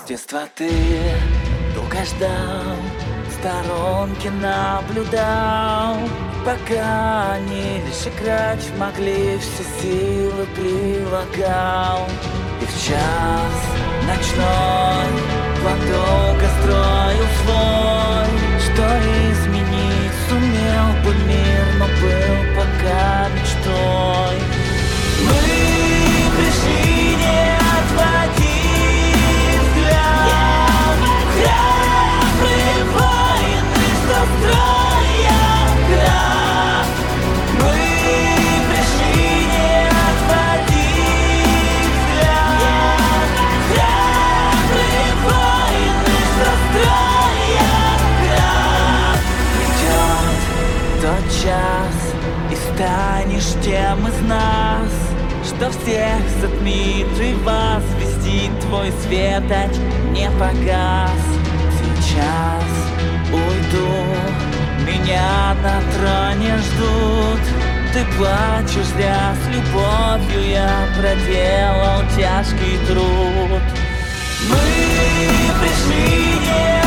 детства ты долго ждал, в сторонке наблюдал, пока они лишь играть могли, все силы прилагал. И в час ночной план долго строил свой, что изменить сумел бы мир, но был пока мечтой. Мы пришли, не отводи взгляд, храбрые воины, что строят град. Мы пришли, не отводи взгляд, храбрые воины, что строят град. Придет тот час, и станешь тем из нас, что всех затмит и возвестит, твой светоч не погас. Сейчас уйду, меня на троне ждут. Ты плачешь зря, с любовью я проделал тяжкий труд. Мы пришли, не